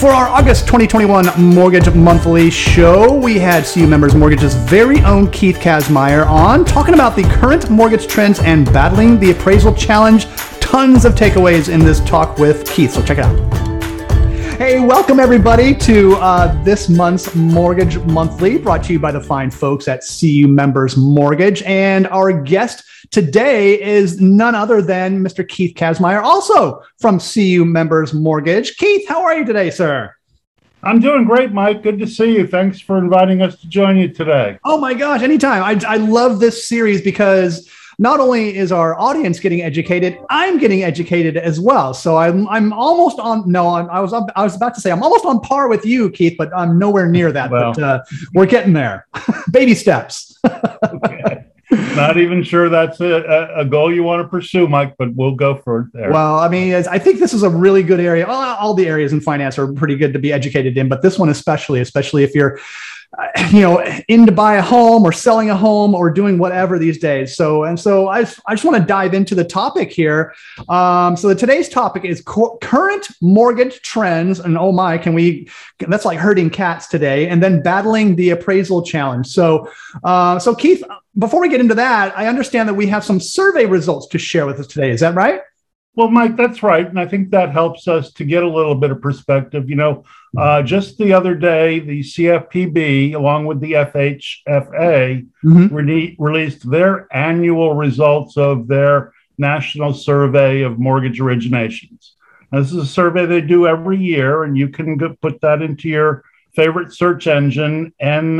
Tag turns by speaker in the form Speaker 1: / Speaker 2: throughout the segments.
Speaker 1: For our August 2021 Mortgage Monthly show, we had CU Members Mortgage's very own Keith Kazmaier on, talking about the current mortgage trends and battling the appraisal challenge. Tons of takeaways in this talk with Keith, so check it out. Hey, welcome everybody to this month's Mortgage Monthly, brought to you by the fine folks at CU Members Mortgage. And our guest today is none other than Mr. Keith Kazmaier, also from CU Members Mortgage. Keith, how are you today, sir?
Speaker 2: I'm doing great, Mike. Good to see you. Thanks for inviting us to join you today.
Speaker 1: Oh my gosh, anytime. I love this series because not only is our audience getting educated, I'm getting educated as well. So I'm almost on. No, I was about to say I'm almost on par with you, Keith, but I'm nowhere near that. Well, but we're getting there. Baby steps.
Speaker 2: Okay. Not even sure that's a goal you want to pursue, Mike, but we'll go for it there.
Speaker 1: Well, I mean, I think this is a really good area. All the areas in finance are pretty good to be educated in, but this one especially if you're in to buy a home or selling a home or doing whatever these days. So I just want to dive into the topic here. So today's topic is current mortgage trends. And oh my, that's like herding cats today. And then battling the appraisal challenge. So Keith, before we get into that, I understand that we have some survey results to share with us today. Is that right?
Speaker 2: Well, Mike, that's right. And I think that helps us to get a little bit of perspective. Just the other day, the CFPB, along with the FHFA, released their annual results of their national survey of mortgage originations. Now, this is a survey they do every year, and you can put that into your favorite search engine,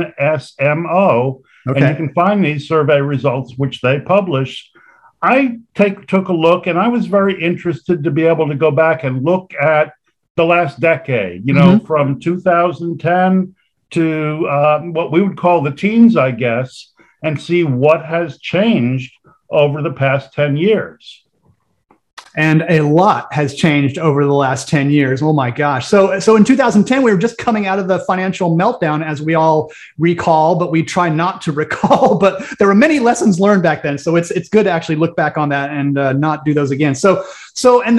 Speaker 2: NSMO, and you can find these survey results, which they publish. I took a look, and I was very interested to be able to go back and look at the last decade, from 2010 to what we would call the teens, I guess, and see what has changed over the past 10 years.
Speaker 1: And a lot has changed over the last 10 years. Oh my gosh. So in 2010, we were just coming out of the financial meltdown, as we all recall, but we try not to recall. But there were many lessons learned back then. So it's good to actually look back on that and not do those again. So the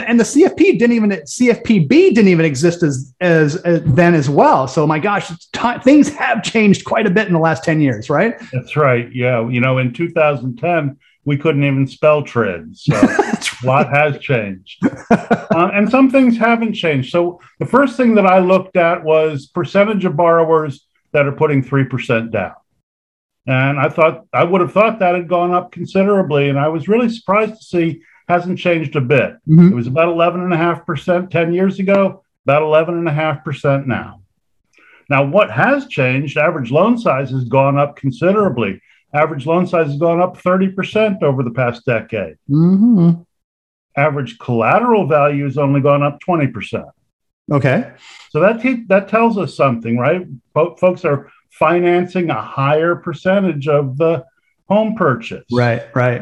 Speaker 1: CFPB didn't even exist as then as well. So my gosh, things have changed quite a bit in the last 10 years, right?
Speaker 2: That's right. Yeah. In 2010, we couldn't even spell TRID. So a lot has changed. And some things haven't changed. So the first thing that I looked at was percentage of borrowers that are putting 3% down. And I would have thought that had gone up considerably. And I was really surprised to see hasn't changed a bit. It was about 11.5% 10 years ago, about 11.5% now. Now, what has changed, average loan size has gone up considerably. Average loan size has gone up 30% over the past decade. Average collateral value has only gone up 20%.
Speaker 1: Okay. So
Speaker 2: that tells us something, right? Folks are financing a higher percentage of the home purchase.
Speaker 1: Right.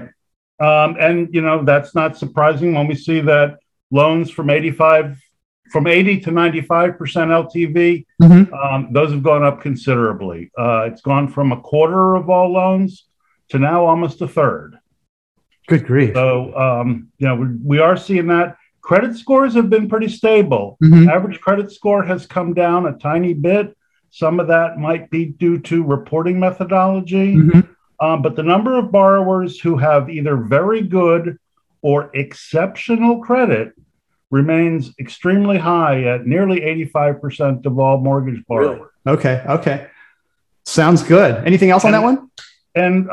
Speaker 2: And that's not surprising when we see that loans from 80 to 95% LTV, those have gone up considerably. It's gone from a quarter of all loans to now almost a third.
Speaker 1: Good grief.
Speaker 2: So, we are seeing that. Credit scores have been pretty stable. Average credit score has come down a tiny bit. Some of that might be due to reporting methodology. But the number of borrowers who have either very good or exceptional credit remains extremely high at nearly 85% of all mortgage borrowers.
Speaker 1: Really? Okay. Sounds good. Anything else on that one?
Speaker 2: And,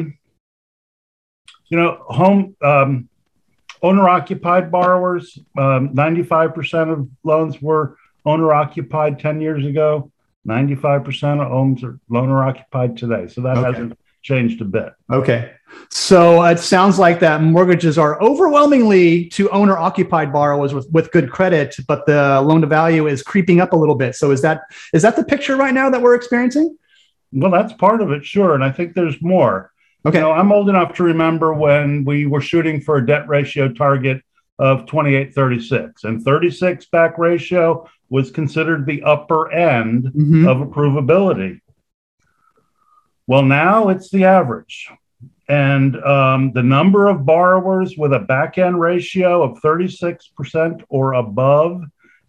Speaker 2: home owner-occupied borrowers, 95% of loans were owner-occupied 10 years ago. 95% of homes are owner-occupied today. So that hasn't changed a bit. Okay.
Speaker 1: So it sounds like that mortgages are overwhelmingly to owner-occupied borrowers with good credit, but the loan to value is creeping up a little bit. So is that the picture right now that we're experiencing?
Speaker 2: Well, that's part of it, sure. And I think there's more. Okay. I'm old enough to remember when we were shooting for a debt ratio target of 28-36, and 36 back ratio was considered the upper end of approvability. Well, now it's the average. And the number of borrowers with a back-end ratio of 36% or above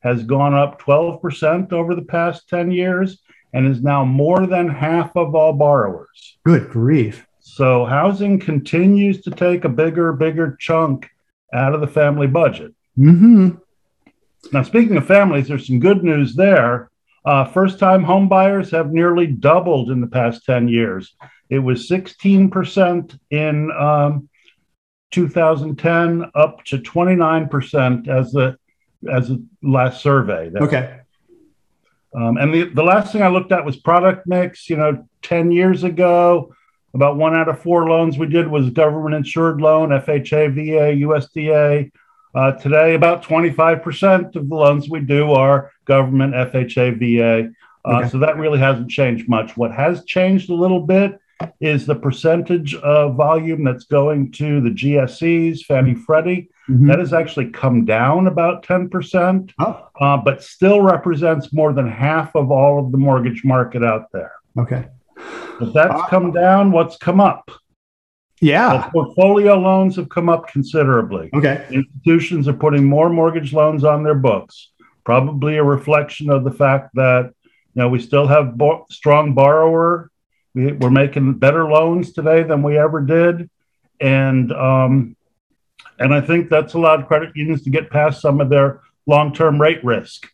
Speaker 2: has gone up 12% over the past 10 years and is now more than half of all borrowers.
Speaker 1: Good grief.
Speaker 2: So housing continues to take a bigger chunk out of the family budget.
Speaker 1: Mm-hmm.
Speaker 2: Now, speaking of families, there's some good news there. First-time home buyers have nearly doubled in the past 10 years. It was 16% in 2010, up to 29% as the last survey.
Speaker 1: Okay.
Speaker 2: And the last thing I looked at was product mix. 10 years ago, about 1 out of 4 loans we did was government-insured loan, FHA, VA, USDA. Today, about 25% of the loans we do are government, FHA, VA. Okay. So that really hasn't changed much. What has changed a little bit is the percentage of volume that's going to the GSEs, Fannie, Freddie. Mm-hmm. That has actually come down about 10%, but still represents more than half of all of the mortgage market out there.
Speaker 1: Okay.
Speaker 2: If that's come down, what's come up?
Speaker 1: Yeah.
Speaker 2: Well, portfolio loans have come up considerably.
Speaker 1: Okay.
Speaker 2: Institutions are putting more mortgage loans on their books, probably a reflection of the fact that we still have strong borrower. We're making better loans today than we ever did, and I think that's allowed credit unions to get past some of their long-term rate risk.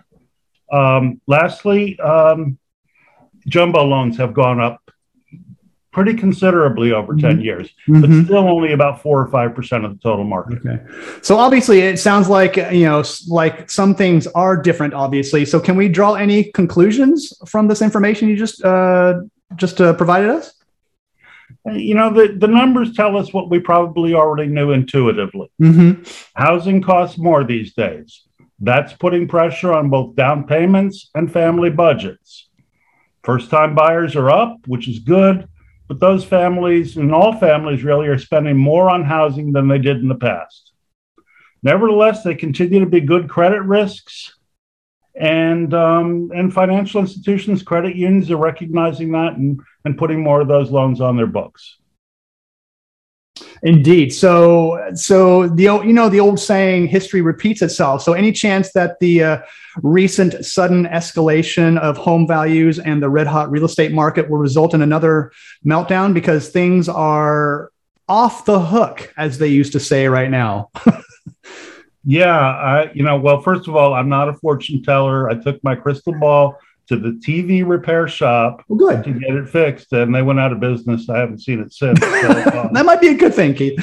Speaker 2: Lastly, jumbo loans have gone up pretty considerably over 10 years, but still only about 4 or 5% of the total market.
Speaker 1: Okay. So obviously it sounds like, like some things are different, obviously. So can we draw any conclusions from this information you just provided us?
Speaker 2: The numbers tell us what we probably already knew intuitively. Housing costs more these days. That's putting pressure on both down payments and family budgets. First-time buyers are up, which is good, but those families, and all families really, are spending more on housing than they did in the past. Nevertheless, they continue to be good credit risks, and financial institutions, credit unions are recognizing that and putting more of those loans on their books.
Speaker 1: Indeed. So the old saying, history repeats itself. So any chance that the recent sudden escalation of home values and the red hot real estate market will result in another meltdown, because things are off the hook, as they used to say right now?
Speaker 2: Yeah. Well, first of all, I'm not a fortune teller. I took my crystal ball to the TV repair shop to get it fixed, and they went out of business. I haven't seen it since. So,
Speaker 1: that might be a good thing, Keith.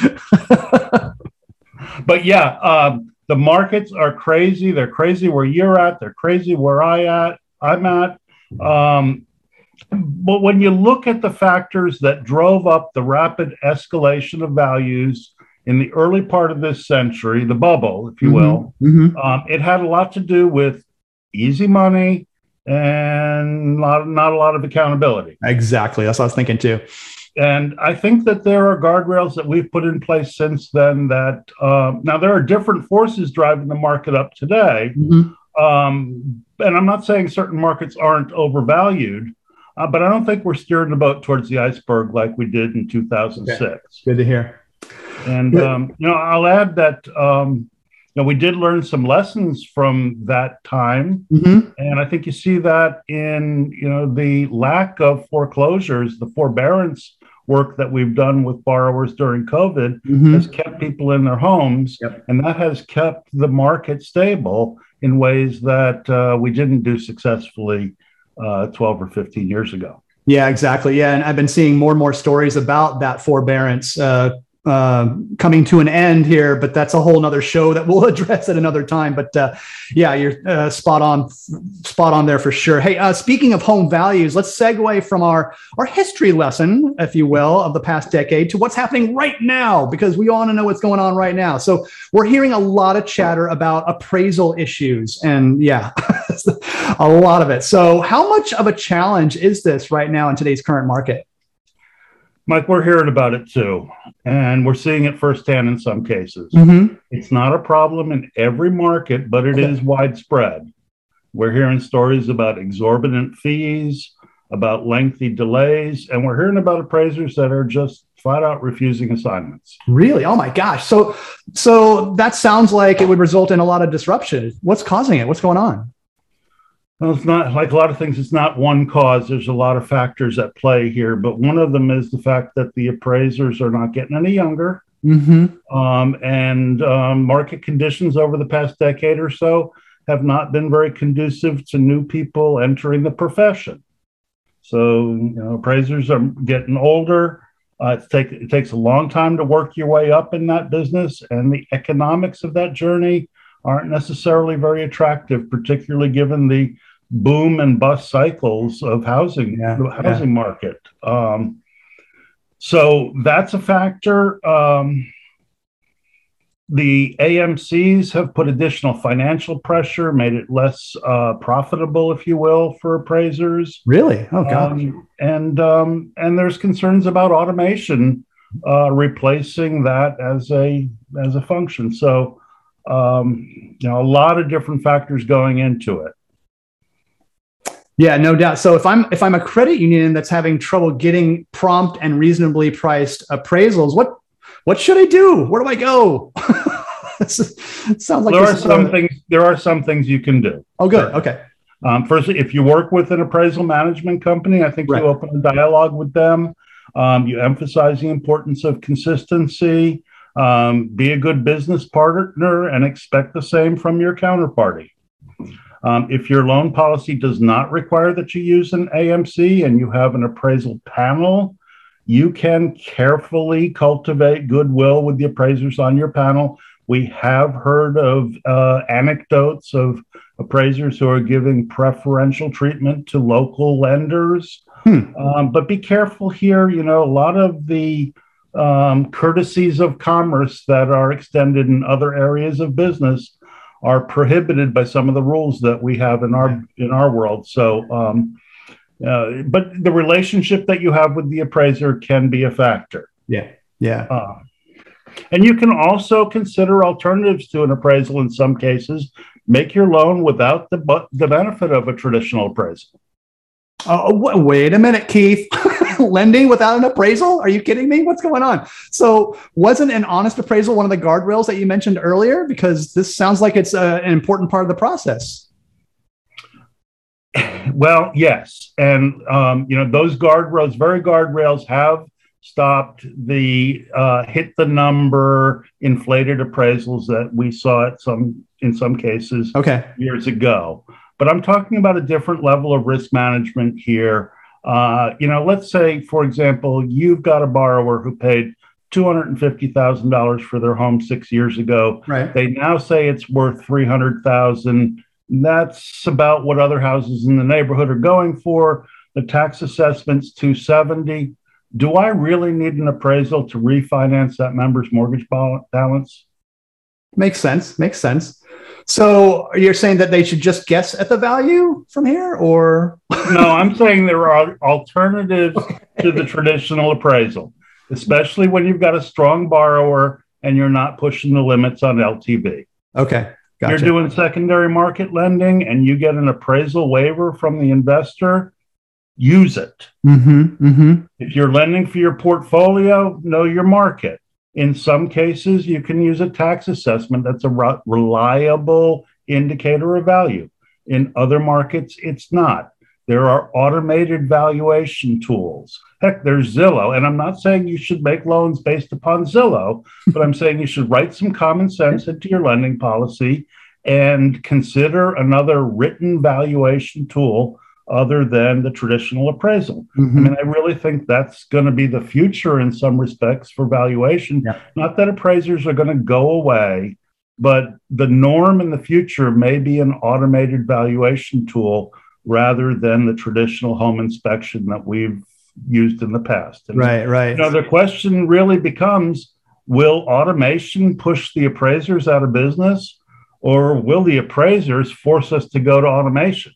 Speaker 2: But yeah, the markets are crazy. They're crazy where you're at. They're crazy where I'm at. But when you look at the factors that drove up the rapid escalation of values in the early part of this century, the bubble, if you will, it had a lot to do with easy money and not a lot of accountability.
Speaker 1: Exactly. That's what I was thinking too.
Speaker 2: And I think that there are guardrails that we've put in place since then that now there are different forces driving the market up today. And I'm not saying certain markets aren't overvalued, but I don't think we're steering the boat towards the iceberg like we did in 2006.
Speaker 1: Okay. Good to hear.
Speaker 2: And, I'll add that, we did learn some lessons from that time. And I think you see that in, the lack of foreclosures, the forbearance work that we've done with borrowers during COVID has kept people in their homes. And that has kept the market stable in ways that we didn't do successfully 12 or 15 years ago.
Speaker 1: Yeah, exactly. Yeah. And I've been seeing more and more stories about that forbearance coming to an end here, but that's a whole nother show that we'll address at another time. But yeah, you're spot on there for sure. Hey, speaking of home values, let's segue from our history lesson, if you will, of the past decade to what's happening right now, because we want to know what's going on right now. So we're hearing a lot of chatter about appraisal issues, and yeah, a lot of it. So how much of a challenge is this right now in today's current market?
Speaker 2: Mike, we're hearing about it too, and we're seeing it firsthand in some cases. It's not a problem in every market, but it is widespread. We're hearing stories about exorbitant fees, about lengthy delays, and we're hearing about appraisers that are just flat out refusing assignments.
Speaker 1: Really? Oh my gosh. So that sounds like it would result in a lot of disruption. What's causing it? What's going on?
Speaker 2: Well, it's not like a lot of things. It's not one cause. There's a lot of factors at play here, but one of them is the fact that the appraisers are not getting any younger. And market conditions over the past decade or so have not been very conducive to new people entering the profession. So, appraisers are getting older. It takes a long time to work your way up in that business, and the economics of that journey aren't necessarily very attractive, particularly given the boom and bust cycles of the housing market. So that's a factor. The AMCs have put additional financial pressure, made it less profitable, if you will, for appraisers.
Speaker 1: Really? Oh, gosh.
Speaker 2: And there's concerns about automation replacing that as a function. So, a lot of different factors going into it.
Speaker 1: Yeah, no doubt. So if I'm a credit union that's having trouble getting prompt and reasonably priced appraisals, what should I do? Where do I go? Sounds like
Speaker 2: there are some things you can do.
Speaker 1: Oh, good. Okay.
Speaker 2: First, if you work with an appraisal management company, I think you open a dialogue with them. You emphasize the importance of consistency. Be a good business partner and expect the same from your counterparty. If your loan policy does not require that you use an AMC and you have an appraisal panel, you can carefully cultivate goodwill with the appraisers on your panel. We have heard of anecdotes of appraisers who are giving preferential treatment to local lenders. But be careful here. A lot of the courtesies of commerce that are extended in other areas of business are prohibited by some of the rules that we have in our world. So, but the relationship that you have with the appraiser can be a factor.
Speaker 1: Yeah.
Speaker 2: And you can also consider alternatives to an appraisal in some cases. Make your loan without the benefit of a traditional appraisal.
Speaker 1: Wait a minute, Keith. Lending without an appraisal? Are you kidding me? What's going on? So wasn't an honest appraisal one of the guardrails that you mentioned earlier? Because this sounds like it's an important part of the process.
Speaker 2: Well, yes. And, those guardrails have stopped the hit the number inflated appraisals that we saw in some cases years ago. But I'm talking about a different level of risk management here. Let's say, for example, you've got a borrower who paid $250,000 for their home 6 years ago.
Speaker 1: Right.
Speaker 2: They now say it's worth $300,000. That's about what other houses in the neighborhood are going for. The tax assessment's $270,000. Do I really need an appraisal to refinance that member's mortgage balance?
Speaker 1: Makes sense. So you're saying that they should just guess at the value from here, or?
Speaker 2: No, I'm saying there are alternatives to the traditional appraisal, especially when you've got a strong borrower and you're not pushing the limits on LTV.
Speaker 1: Okay, gotcha.
Speaker 2: You're doing secondary market lending and you get an appraisal waiver from the investor, use it. If you're lending for your portfolio, know your market. In some cases, you can use a tax assessment that's a reliable indicator of value. In other markets, it's not. There are automated valuation tools. Heck, there's Zillow. And I'm not saying you should make loans based upon Zillow, but I'm saying you should write some common sense into your lending policy and consider another written valuation tool other than the traditional appraisal. I mean, I really think that's going to be the future in some respects for valuation. Not that appraisers are going to go away, but the norm in the future may be an automated valuation tool rather than the traditional home inspection that we've used in the past. And,
Speaker 1: right.
Speaker 2: The question really becomes, will automation push the appraisers out of business, or will the appraisers force us to go to automation?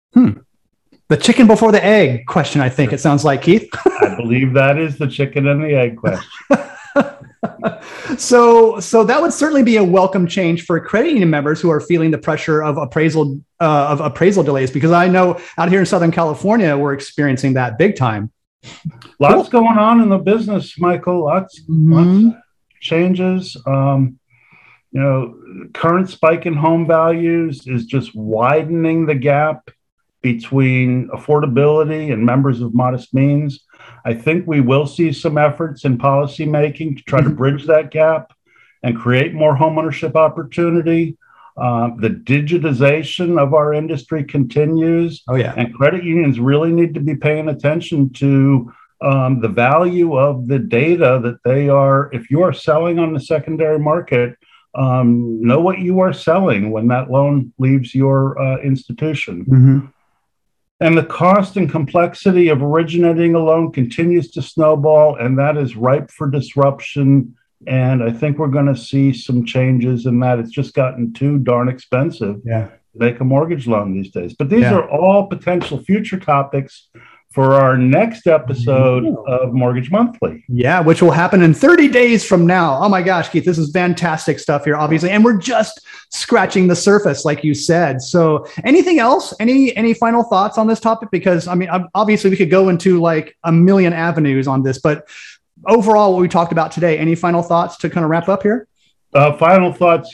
Speaker 1: The chicken before the egg question, I think it sounds like, Keith.
Speaker 2: I believe that is the chicken and the egg question.
Speaker 1: So that would certainly be a welcome change for credit union members who are feeling the pressure of appraisal delays, because I know out here in Southern California, we're experiencing that big time.
Speaker 2: Lots going on in the business, Michael. Lots changes. Current spike in home values is just widening the gap between affordability and members of modest means. I think we will see some efforts in policy making to try to bridge that gap and create more homeownership opportunity. The digitization of our industry continues.
Speaker 1: Oh, yeah.
Speaker 2: And credit unions really need to be paying attention to the value of the data that they are. If you are selling on the secondary market, know what you are selling when that loan leaves your institution. And the cost and complexity of originating a loan continues to snowball, and that is ripe for disruption. And I think we're going to see some changes in that. It's just gotten too darn expensive to make a mortgage loan these days. But these are all potential future topics for our next episode of Mortgage Monthly.
Speaker 1: Yeah, which will happen in 30 days from now. Oh my gosh, Keith, this is fantastic stuff here, obviously. And we're just scratching the surface, like you said. So anything else? Any final thoughts on this topic? Because, I mean, obviously we could go into like a million avenues on this, but overall, what we talked about today, any final thoughts to kind of wrap up here?
Speaker 2: Final thoughts,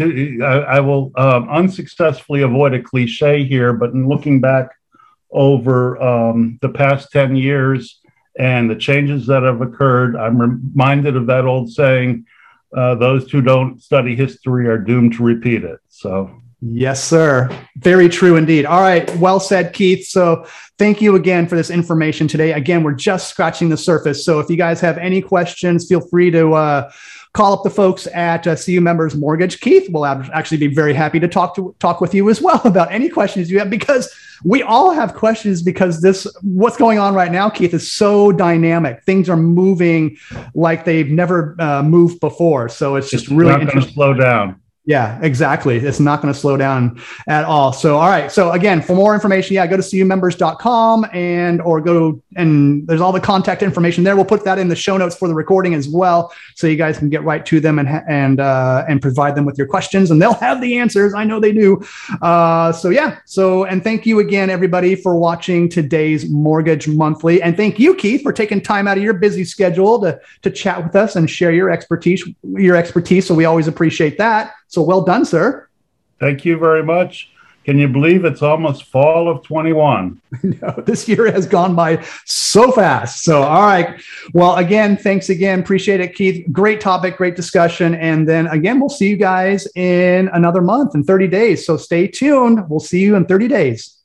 Speaker 2: I will unsuccessfully avoid a cliche here, but in looking back over the past 10 years and the changes that have occurred, I'm reminded of that old saying, those who don't study history are doomed to repeat it. So,
Speaker 1: yes, sir. Very true indeed. All right. Well said, Keith. So thank you again for this information today. Again, we're just scratching the surface. So if you guys have any questions, feel free to call up the folks at CU Members Mortgage. Keith will actually be very happy to talk with you as well about any questions you have, because we all have questions, because what's going on right now, Keith, is so dynamic. Things are moving like they've never moved before. So it's just really
Speaker 2: not going to slow down.
Speaker 1: Yeah, exactly. It's not going to slow down at all. So, all right. So again, for more information, go to cumembers.com and there's all the contact information there. We'll put that in the show notes for the recording as well, so you guys can get right to them and provide them with your questions, and they'll have the answers. I know they do. And thank you again, everybody, for watching today's Mortgage Monthly. And thank you, Keith, for taking time out of your busy schedule to chat with us and share your expertise. So we always appreciate that. So well done, sir.
Speaker 2: Thank you very much. Can you believe it's almost fall of 21?
Speaker 1: No, this year has gone by so fast. So, all right. Well, again, thanks again. Appreciate it, Keith. Great topic, great discussion. And then again, we'll see you guys in another month, in 30 days. So stay tuned. We'll see you in 30 days.